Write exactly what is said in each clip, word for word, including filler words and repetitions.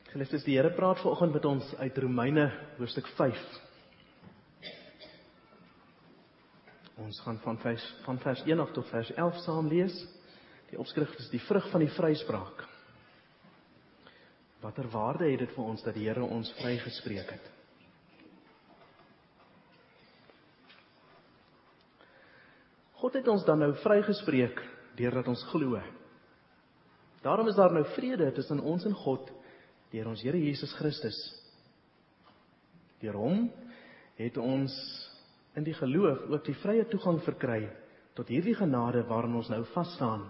Geliefdes, die Here praat vanoggend met ons uit Romeine hoofstuk vyf. Ons gaan van vers, van vers een af tot vers elf saam lees. Die opskrif is die vrug van die vryspraak. Watter waarde het dit vir ons dat die Here ons vrygespreek het? God het ons dan nou vrygespreek deurdat ons glo. Daarom is daar nou vrede tussen ons en God deur ons Here Jesus Christus. Deur hom het ons in die geloof ook die vrye toegang verkry tot hierdie genade waarin ons nou vasstaan.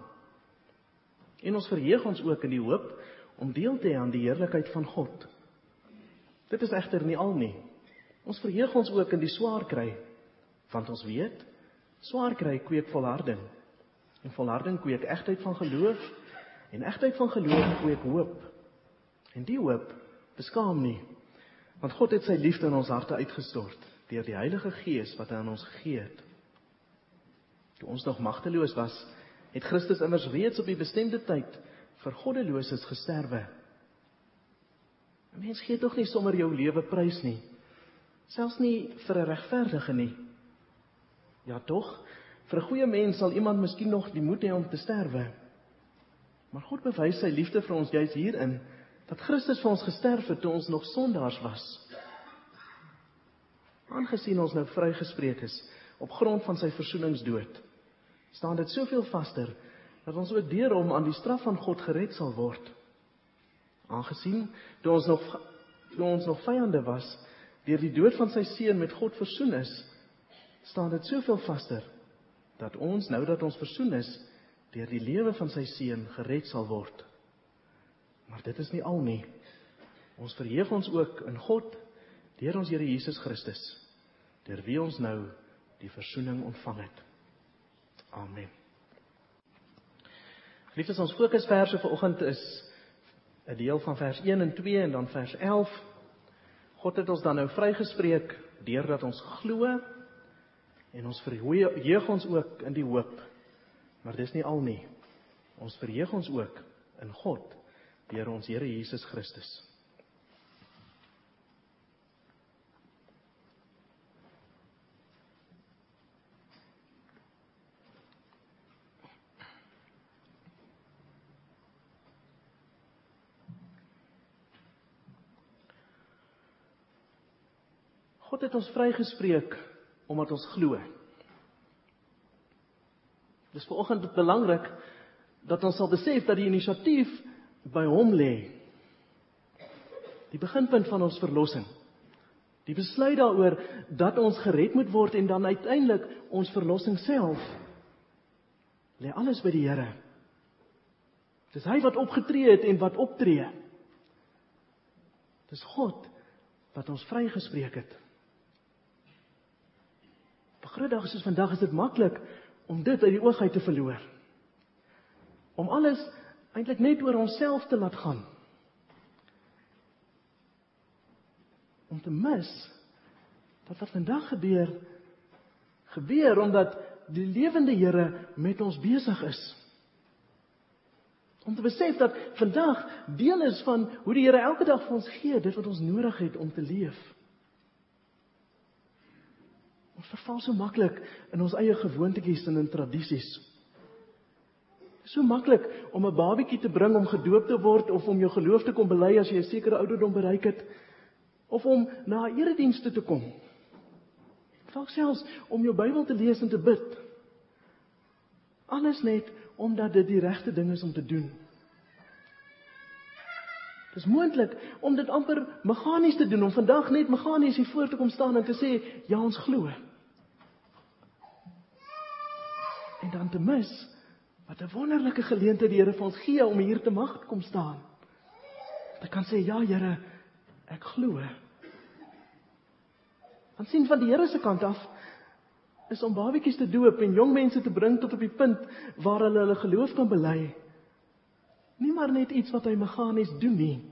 En ons verheug ons ook in die hoop om deel te hê aan die heerlikheid van God. Dit is egter nie al nie. Ons verheug ons ook in die swaar kry, want ons weet, swaar kry kweek volharding. En volharding kweek egtheid van geloof, en egtheid van geloof kweek hoop. En die hoop beskaam nie, want God het sy liefde in ons harte uitgestort, deur die Heilige Gees wat hy aan ons gegee het. Toe ons nog magteloos was, het Christus immers reeds op die bestemde tyd vir goddeloses gesterwe. 'n Mens gee tog nie sommer jou lewe prys nie, selfs nie vir 'n regverdige nie. Ja tog, vir 'n goeie mens sal iemand miskien nog die moed hê om te sterwe. Maar God bewys sy liefde vir ons juis hierin, dat Christus vir ons gesterf het toe ons nog sondaars was. Aangesien ons nou vrygespreek is, op grond van sy versoeningsdood, staan dit soveel vaster, dat ons ook deur hom aan die straf van God gered sal word. Aangesien, toe ons nog, toe ons nog vyande was, deur die dood van sy seun met God versoen is, staan dit soveel vaster, dat ons, nou dat ons versoen is, deur die lewe van sy seun gered sal word. Maar dit is nie al nie. Ons verheug ons ook in God, deur ons Here Jesus Christus, deur wie ons nou die versoening ontvang het. Amen. Geliefdes, ons fokusverse vanoggend is 'n deel van vers een en twee en dan vers elf. God het ons dan nou vrygespreek deurdat ons glo, en ons verheug ons ook in die hoop. Maar dis nie al nie. Ons verheug ons ook in God, deur ons Here Jesus Christus. God het ons vrygespreek omdat ons glo. Dis vanoggend belangrik dat ons sal besef dat die inisiatief by hom lê. Die beginpunt van ons verlossing. Die besluit daaroor dat ons gered moet word en dan uiteindelik ons verlossing self. Lê alles by die Here. Dis hy wat opgetree het en wat optree. Dis God wat ons vrygespreek het. Op 'n groot dag soos vandag is dit maklik om dit uit die oog uit te verloor. Om alles eintlik net oor onsself te laat gaan. Om te mis dat wat vandag gebeur, gebeur omdat die lewende Here met ons besig is. Om te besef dat vandag deel is van hoe die Here elke dag vir ons gee, dit wat ons nodig het om te leef. Ons verval so maklik in ons eie gewoontetjies en in tradisies. Dit is so maklik om 'n babietjie te bring om gedoop te word, of om jou geloof te kom bely as jy 'n sekere ouderdom bereik het, of om na 'n erediens toe te kom. Dalk selfs om jou Bybel te lees en te bid. Alles net omdat dit die regte ding is om te doen. Dit is moontlik om dit amper meganies te doen, om vandag net meganies hier voor te kom staan en te sê, ja, ons glo. En dan te mis, wat 'n wonderlike geleentheid die Here vir ons gee om hier te mag kom staan. Dat kan sê, ja Here, ek glo. Want sien, van die Here se kant af, is om babietjies te doop en jong mense te bring tot op die punt waar hulle hulle geloof kan bely, nie maar net iets wat hy meganies doen nie.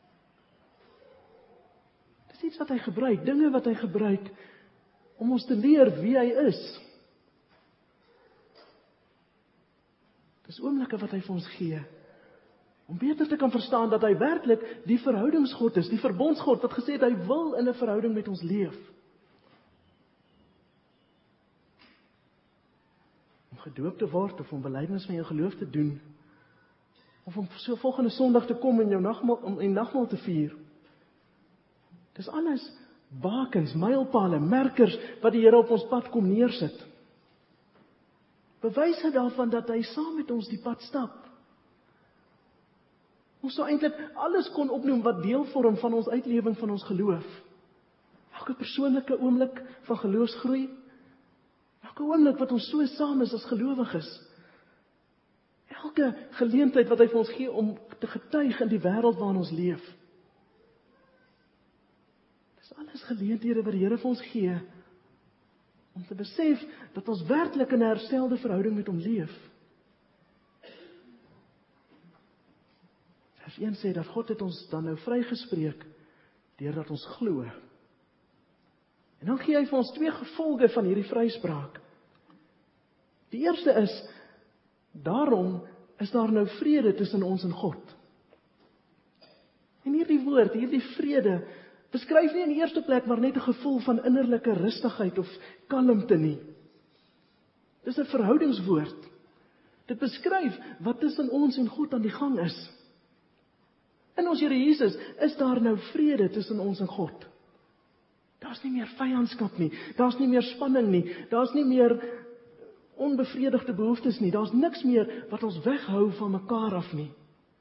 Dis iets wat hy gebruik, dinge wat hy gebruik, om ons te leer wie hy is. Dis oomblikke wat hy vir ons gee, Om beter te kan verstaan dat hy werklik die verhoudingsgod is, die verbondsgod, wat gesê het, hy wil in 'n verhouding met ons leef. Om gedoop te word, of om belydenis van jou geloof te doen, of om so volgende Sondag te kom en jou nagmaal, om en nagmaal te vier. Dis alles bakens, mylpale, merkers, wat die Here op ons pad kom neersit. Bewyse daarvan dat hy saam met ons die pad stap. Ons sou eintlik alles kon opnoem wat deel vorm van ons uitlewing van ons geloof. Elke persoonlike oomblik van geloofsgroei, elke oomblik wat ons so saam is as gelowiges, elke geleentheid wat hy vir ons gee om te getuig in die wêreld waarin ons leef. Dis alles geleenthede wat die Here vir ons gee, om te besef dat ons werklik in 'n herstelde verhouding met hom leef. Vers een sê dat God het ons dan nou vrygespreek, deurdat ons glo. En dan gee hy vir ons twee gevolge van hierdie vryspraak. Die eerste is, daarom is daar nou vrede tussen ons en God. En hierdie woord, hierdie vrede, beskryf nie in die eerste plek maar net 'n gevoel van innerlike rustigheid of kalmte nie. Dis 'n verhoudingswoord. Dit beskryf wat tussen ons en God aan die gang is. In ons Here Jesus is daar nou vrede tussen ons en God. Daar's nie meer vyandskap nie, daar's nie meer spanning nie, daar's nie meer onbevredigde behoeftes nie, daar's niks meer wat ons weghou van mekaar af nie.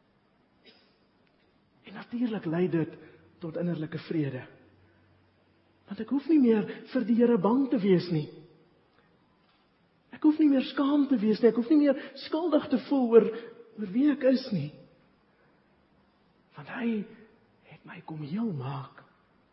En natuurlik lei dit tot innerlike vrede. Want ek hoef nie meer vir die Here bang te wees nie. Ek hoef nie meer skaam te wees nie, ek hoef nie meer skuldig te voel oor, oor wie ek is nie. Want hy het my kom heel maak.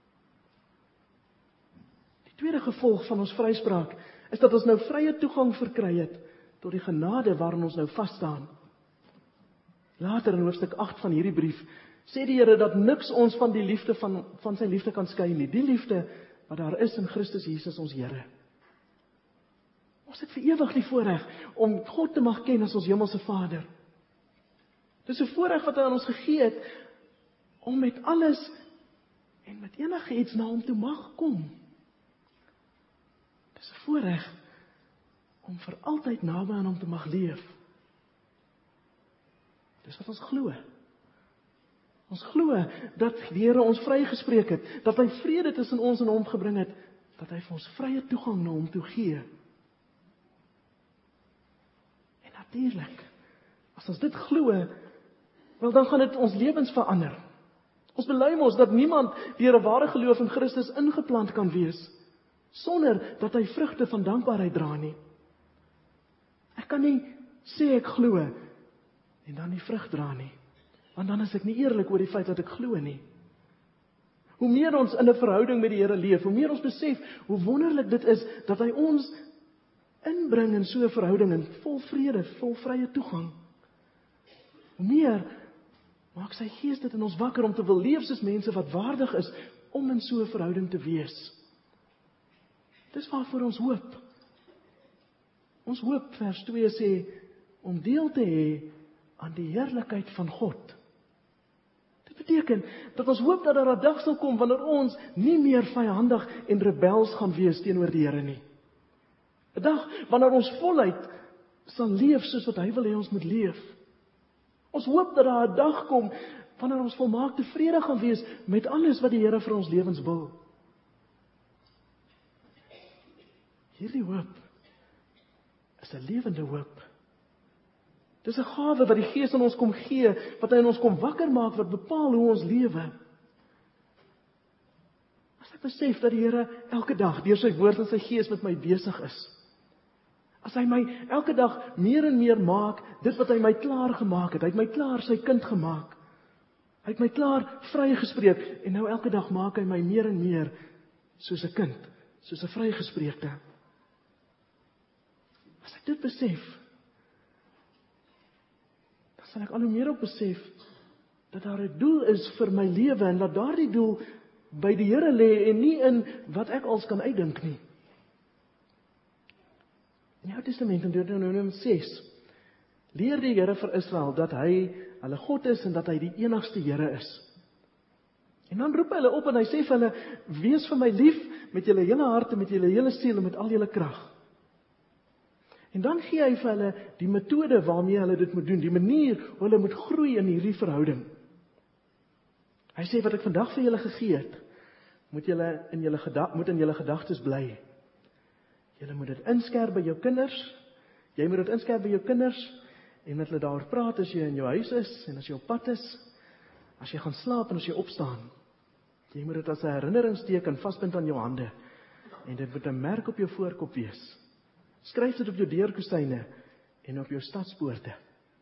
Die tweede gevolg van ons vryspraak is dat ons nou vrye toegang verkry het tot die genade waarin ons nou vas staan. Later in hoofstuk agt van hierdie brief sê die Here dat niks ons van die liefde van, van sy liefde kan skei nie. Die liefde wat daar is in Christus Jesus ons Here. Ons het vir ewig die voorreg om God te mag ken as ons hemelse Vader. Dis 'n voorreg wat hy aan ons gegee het om met alles en met enige iets na hom toe mag kom. Dis 'n voorreg om vir altyd naby aan hom te mag leef. Dis wat ons glo. Ons glo dat die Here ons vrygespreek het, dat hy vrede tussen ons en hom gebring het, dat hy vir ons vrye toegang na hom toe gee. En natuurlik, as ons dit glo, wel dan gaan dit ons lewens verander. Ons bely mos dat niemand deur 'n ware geloof in Christus ingeplant kan wees, sonder dat hy vrugte van dankbaarheid dra nie. Ek kan nie sê ek glo, en dan nie vrug dra nie. Want dan is ek nie eerlik oor die feit dat ek glo nie. Hoe meer ons in 'n verhouding met die Here leef, hoe meer ons besef hoe wonderlik dit is dat hy ons inbring in so 'n verhouding en vol vrede, vol vrye toegang. Hoe meer maak sy Gees dit in ons wakker om te wil leef soos mense wat waardig is om in so 'n verhouding te wees. Dis waarvoor ons hoop. Ons hoop, vers twee sê, om deel te hê aan die heerlikheid van God. Dit beteken dat ons hoop dat daar 'n dag sal kom wanneer ons nie meer vyandig en rebels gaan wees teenoor die Here nie. 'n Dag wanneer ons voluit sal leef soos wat hy wil hê ons moet leef. Ons hoop dat daar 'n dag kom wanneer ons volmaak tevrede gaan wees met alles wat die Here vir ons lewens wil. Hierdie hoop is 'n lewende hoop. Dis 'n gawe wat die Gees aan ons kom gee, wat hy in ons kom wakker maak, wat bepaal hoe ons lewe. As ek besef dat die Here elke dag deur sy woord en sy Gees met my besig is. As hy my elke dag meer en meer maak, dit wat hy my klaar gemaak het. Hy het my klaar sy kind gemaak. Hy het my klaar vrygespreek, en nou elke dag maak hy my meer en meer soos 'n kind, soos 'n vrygespreekte. As ek dit besef, dan sal ek al hoe meer op besef dat daar 'n doel is vir my lewe en dat daardie doel by die Here lê en nie in wat ek als kan uitdink nie. In die Ou Testament in Deuteronomium ses leer die Here vir Israel dat hy hulle God is en dat hy die enigste Here is. En dan roep hy hulle op en hy sê vir hulle, wees vir my lief met julle hele hart en met julle hele siel en met al julle krag. En dan gee hy vir hulle die metode waarmee hulle dit moet doen, die manier hoe hulle moet groei in hierdie verhouding. Hy sê, wat ek vandag vir julle gegee het, moet julle in julle gedag, moet in julle gedagtes bly. Julle moet dit inskerp by jou kinders, jy moet dit inskerp by jou kinders, en met hulle daaroor praat as jy in jou huis is, en as jy op pad is, as jy gaan slaap en as jy opstaan. Jy moet dit as 'n herinneringsteken vasbind aan jou hande, en dit moet 'n merk op jou voorkop wees. Skryf dit op jou deurkosyne en op jou stadspoorte.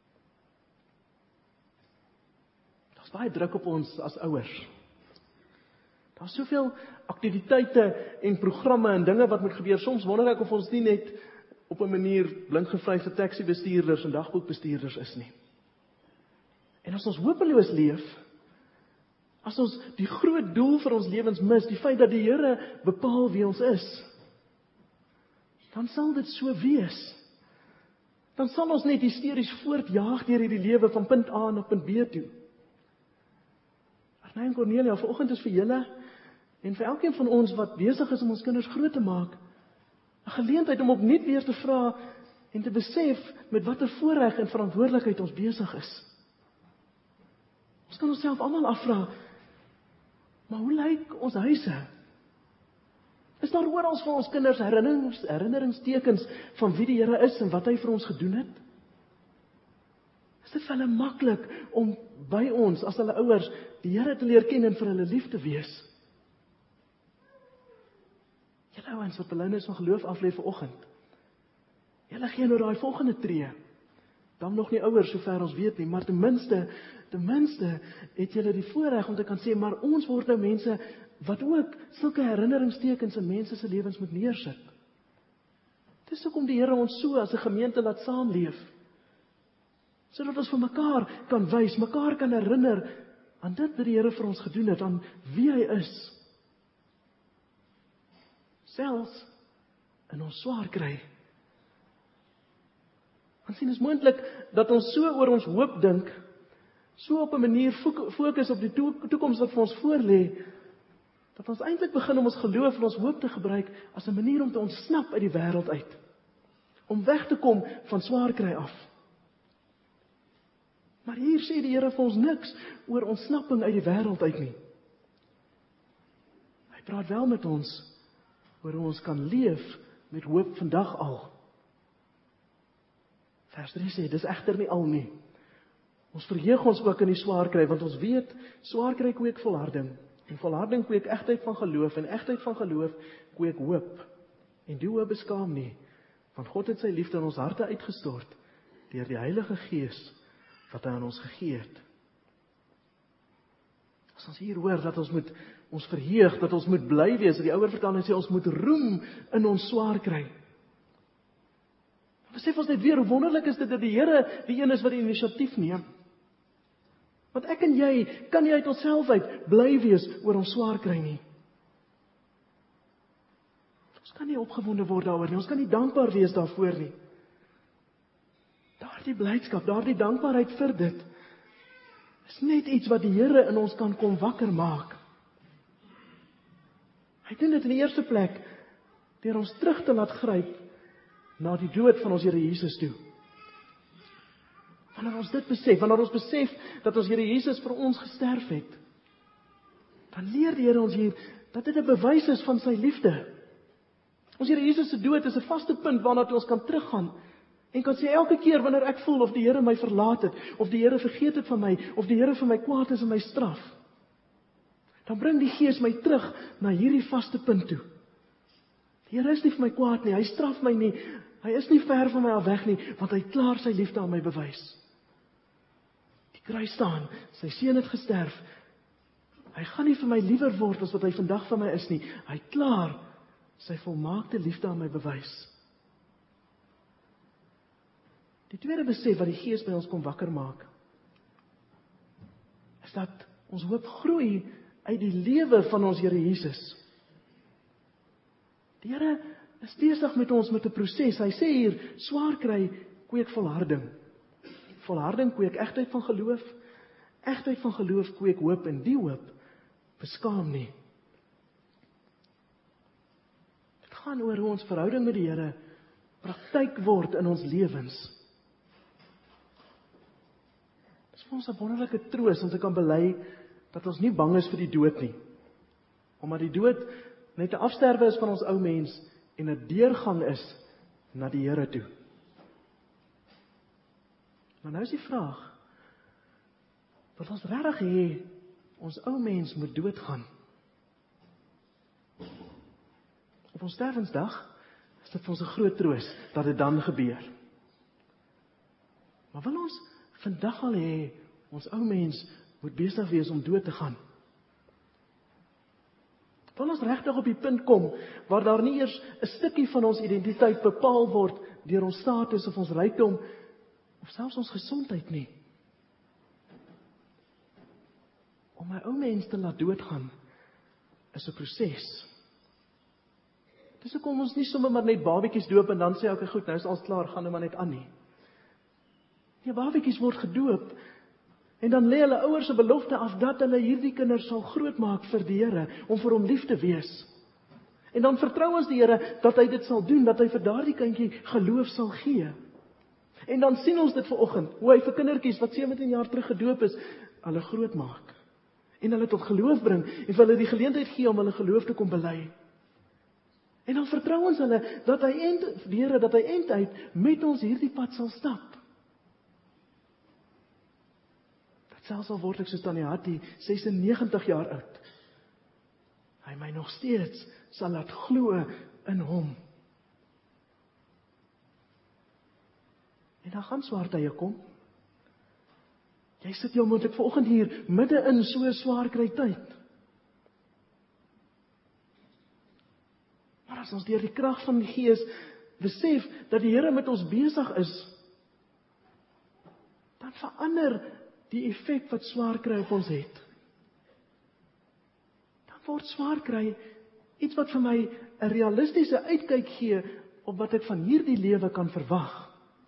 Daar's baie druk op ons as ouers. Daar's soveel aktiwiteite en programme en dinge wat moet gebeur. Soms wonder ek of ons nie net op 'n manier blindgevryste taxi-bestuurders en dagboekbestuurders is nie. En as ons hopeloos leef, as ons die groot doel vir ons lewens mis, die feit dat die Here bepaal wie ons is, dan sal dit so wees. Dan sal ons net hysteries voortjaag deur hierdie lewe van punt A na punt B toe. Arnie en Cornelia, vanoggend is vir julle en vir elkeen van ons wat besig is om ons kinders groot te maak, 'n geleentheid om opnuut weer te vra en te besef met watter voorreg en verantwoordelikheid ons besig is. Ons kan onsself almal afvra, maar hoe lyk ons huise? Is daar oral vir ons kinders herinnerings, herinneringstekens van wie die Here is en wat hy vir ons gedoen het? Is dit vir hulle maklik om by ons, as hulle ouers, die Here te leer ken en vir hulle lief te wees? Julle ouens wat belydenis van geloof aflê vanoggend, julle gee nou daai volgende tree. Dan nog nie ouers sover ons weet nie, maar ten minste, ten minste het julle die voorreg om te kan sê, maar ons word nou mense wat ook sulke herinneringstekens in mense se lewens moet neersit. Dis hoekom die Here ons so as 'n gemeente laat saamleef, sodat ons vir mekaar kan wys, mekaar kan herinner aan dit wat die Here vir ons gedoen het, aan wie hy is. Selfs in ons swaar kry. Want sien, is moontlik dat ons so oor ons hoop dink, so op 'n manier fokus op die toekoms wat vir ons voorlê, dat ons eintlik begin om ons geloof en ons hoop te gebruik as 'n manier om te ontsnap uit die wêreld uit. Om weg te kom van swaar kry af. Maar hier sê die Here vir ons niks oor ontsnapping uit die wêreld uit nie. Hy praat wel met ons oor hoe ons kan leef met hoop vandag al. Vers drie sê, dis egter nie al nie. Ons verheug ons ook in die swaar kry, want ons weet, swaar kry kweek volharding. En volharding kweek egtheid van geloof, en egtheid van geloof kweek hoop. En die hoop beskaam nie, want God het sy liefde in ons harte uitgestort, deur die Heilige Gees, wat hy aan ons gegee het. As ons hier hoor, dat ons moet ons verheug, dat ons moet bly wees, die ouer vertaling sê, ons moet roem in ons swaar kry. Dan besef ons net weer, hoe wonderlik is dit, dat die Here die een is wat die inisiatief neem. Want ek en jy, kan nie uit onsself uit, bly wees oor ons swaar kry nie. Ons kan nie opgewonde word daaroor nie, ons kan nie dankbaar wees daarvoor nie. Daardie blydskap, daardie dankbaarheid vir dit, is net iets wat die Here in ons kan kom wakker maak. Hy doen dit in die eerste plek, deur ons terug te laat gryp, na die dood van ons Here Jesus toe. Wanneer ons dit besef, wanneer ons besef, dat ons Here Jesus vir ons gesterf het, dan leer die Here ons hier, dat dit 'n bewys is van sy liefde. Ons Here Jesus se dood is 'n vaste punt, waarna toe ons kan teruggaan, en kan sê, elke keer wanneer ek voel, of die Here my verlaat het, of die Here vergeet het van my, of die Here vir my kwaad is en my straf, dan bring die Gees my terug, na hierdie vaste punt toe. Die Here is nie vir my kwaad nie, hy straf my nie, hy is nie ver van my al weg nie, want hy het klaar sy liefde aan my bewys. Die kruis staan, sy seun het gesterf, hy gaan nie vir my liewer word, as wat hy vandag van my is nie, hy het klaar sy volmaakte liefde aan my bewys. Die tweede besef wat die Gees by ons kom wakker maak, is dat ons hoop groei uit die lewe van ons Here Jesus. Die Here is besig met ons met 'n proses. Hy sê hier, swaar kry kweek volharding. volharding kweek egtheid van geloof. Egtheid van geloof kweek hoop, en die hoop beskaam nie. Dit gaan oor hoe ons verhouding met die Here praktyk word in ons lewens. Dit is vir ons 'n wonderlike troos om te kan bely dat ons nie bang is vir die dood nie. Omdat die dood net 'n afsterwe is van ons ou mens en 'n deurgang is na die Here toe. Maar nou is die vraag, wil ons regtig hê ons ou mens moet doodgaan? Op ons sterwensdag is dit vir ons 'n groot troos dat dit dan gebeur. Maar wil ons vandag al hê ons ou mens moet besig wees om dood te gaan? Wil ons regtig op die punt kom waar daar nie eers 'n stukkie van ons identiteit bepaal word deur ons status of ons rykdom of selfs ons gesondheid nie? Om my ou mens te laat doodgaan is 'n proses. Dis hoekom ons nie sommer maar net babetjies doop en dan sê ok, goed, nou is alles klaar, gaan nou maar net aan nie. Nee, babetjies word gedoop en dan lê hulle ouers 'n belofte af dat hulle hierdie kinders sal grootmaak vir die Here, om vir hom lief te wees. En dan vertrou ons die Here dat hy dit sal doen, dat hy vir daardie kindjie geloof sal gee. En dan sien ons dit vanoggend, hoe hy vir kindertjies wat sewentien jaar terug gedoop is, hulle grootmaak. En hulle tot geloof bring, en vir hulle die geleentheid gee om hulle geloof te kom bely. En dan vertrou ons hulle, dat hy end, die Here, dat hy einduit met ons hierdie pad sal stap. Dat selfs al word ek soos Tannie Hattie, sesennegentig jaar oud, hy my nog steeds sal laat glo in hom. En dan gaan swaar tye kom. Jy sit jou moontlik vanoggend hier, midde in so 'n swaar kry tyd. Maar as ons deur die krag van die Gees besef dat die Here met ons besig is, dan verander die effek wat swaar kry op ons het. Dan word swaar kry iets wat vir my 'n realistiese uitkyk gee op wat ek van hierdie lewe kan verwag.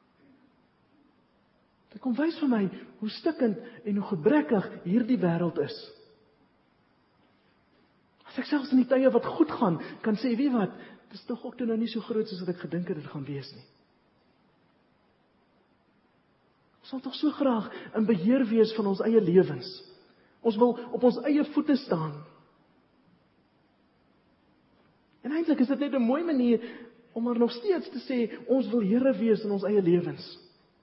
Dit kom wys vir my hoe stikkend en hoe gebrekkig hierdie wêreld is. As ek selfs in die tye wat goed gaan, kan sê, weet wat, dit is tog ook nou nie so groot soos wat ek gedink het dit gaan wees nie. Ons sal tog so graag in beheer wees van ons eie lewens. Ons wil op ons eie voete staan. En eintlik is dit net 'n mooi manier om maar nog steeds te sê, ons wil Here wees in ons eie lewens.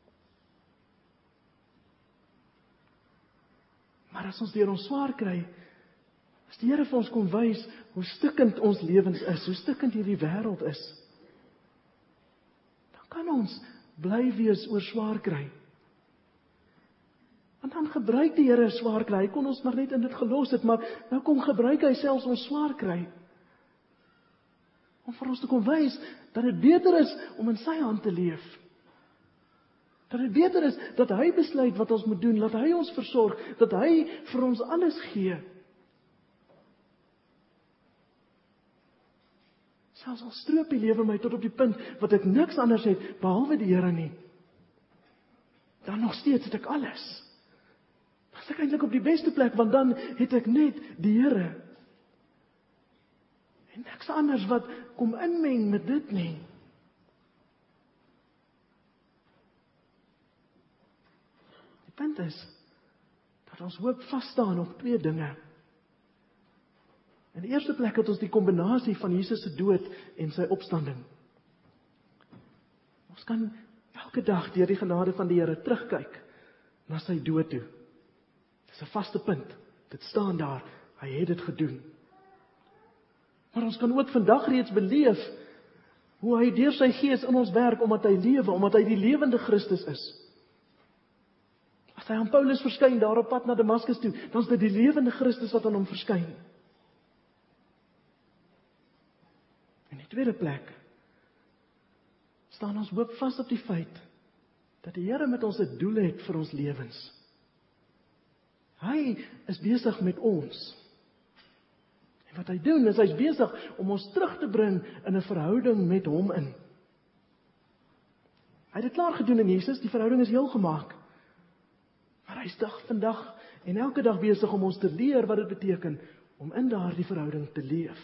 Maar as ons deur ons swaar kry, as die Here vir ons kom wys hoe stikkend ons lewens is, hoe stikkend hierdie wêreld is, dan kan ons bly wees oor swaar kry. Want dan gebruik die Here swaar kry. Hy kon ons maar net in dit gelos het, maar nou kom gebruik hy selfs ons swaar kry. Om vir ons te kom wys dat dit beter is om in sy hand te leef. Dat dit beter is dat hy besluit wat ons moet doen, dat hy ons versorg, dat hy vir ons alles gee. Selfs al stroop die lewe my tot op die punt wat ek niks anders het behalwe die Here nie, dan nog steeds het ek alles. Dan is ek eintlik op die beste plek, want dan het ek net die Here. En niks anders wat kom inmeng met dit nie. Die punt is dat ons hoop vasstaan op twee dinge. In die eerste plek het ons die kombinasie van Jesus se dood en sy opstanding. Ons kan elke dag deur die genade van die Here terugkyk na sy dood toe. Dis 'n vaste punt. Dit staan daar. Hy het dit gedoen. Maar ons kan ook vandag reeds beleef hoe hy deur sy Gees in ons werk omdat hy lewe, omdat hy die lewende Christus is. As hy aan Paulus verskyn daar op pad na Damaskus toe, dan is dit die lewende Christus wat aan hom verskyn. In die tweede plek staan ons hoop vas op die feit dat die Here met ons 'n doel het vir ons lewens. Hy is besig met ons. En wat hy doen, is hy is besig om ons terug te bring in 'n verhouding met hom in. Hy het dit klaar gedoen in Jesus, die verhouding is heel gemaak. Maar hy is dag vandag en elke dag besig om ons te leer wat dit beteken om in daardie verhouding te leef.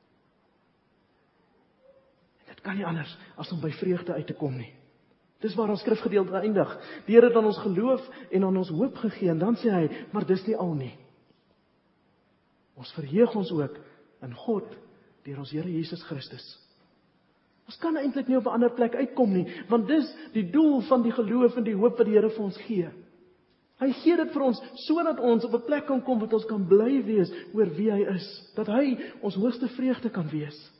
En dit kan nie anders as om by vreugde uit te kom nie. Dis waar ons skrifgedeelte eindig. Die Here het aan ons geloof en aan ons hoop gegee en dan sê hy, maar dis nie al nie. Ons verheug ons ook in God deur ons Here Jesus Christus. Ons kan eintlik nie op 'n ander plek uitkom nie, want dis die doel van die geloof en die hoop wat die Here vir ons gee. Hy gee dit vir ons sodat ons op 'n plek kan kom wat ons kan bly wees oor wie hy is, dat hy ons hoogste vreugde kan wees.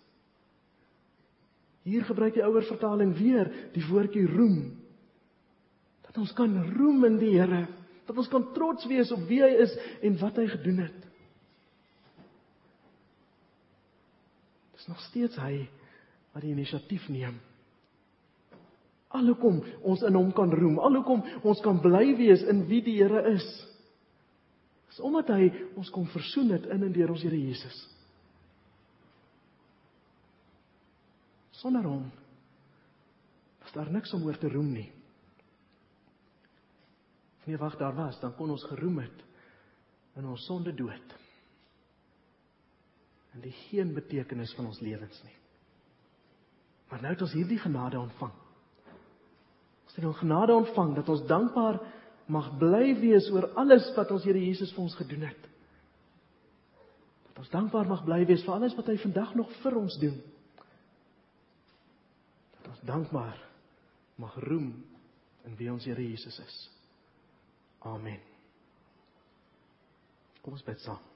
Hier gebruik die ouer vertaling weer die woordjie roem. Dat ons kan roem in die Here, dat ons kan trots wees op wie hy is en wat hy gedoen het. Dis nog steeds hy wat die inisiatief neem. Alhoekom ons in hom kan roem, alhoekom ons kan bly wees in wie die Here is, is omdat hy ons kom versoen het in en deur ons Here Jesus. Sonder hom was daar niks om oor te roem nie. Of nee, wag, daar was, dan kon ons geroem het in ons sonde dood. En die geen betekenis van ons lewens nie. Maar nou het ons hierdie genade ontvang. Ons het die genade ontvang, dat ons dankbaar mag bly wees oor alles wat ons Here Jesus vir ons gedoen het. Dat ons dankbaar mag bly wees vir alles wat hy vandag nog vir ons doen. Dat ons dankbaar mag roem in wie ons Here Jesus is. Amen. Kom ons bid saam.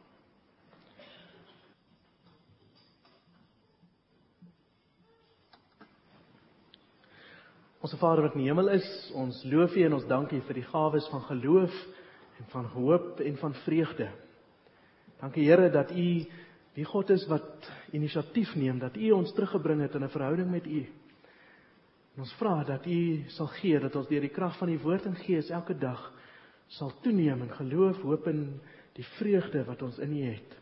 Onse Vader wat in die hemel is, ons loof U en ons dank U vir die gawes van geloof en van hoop en van vreugde. Dankie Here dat U die God is wat inisiatief neem, dat U ons teruggebring het in 'n verhouding met U. En ons vra dat U sal gee, dat ons deur die krag van die woord en gees elke dag sal toeneem in geloof, hoop en die vreugde wat ons in U het.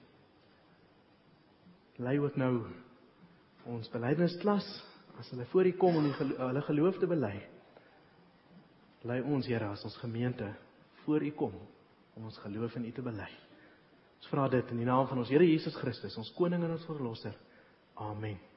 Lei ook nou ons belydensklas, as hulle voor U kom om hulle geloof te bely. Lei ons, Here, as ons gemeente voor U kom om ons geloof in U te bely. Ons vra dit in die naam van ons Here Jesus Christus, ons koning en ons verlosser. Amen.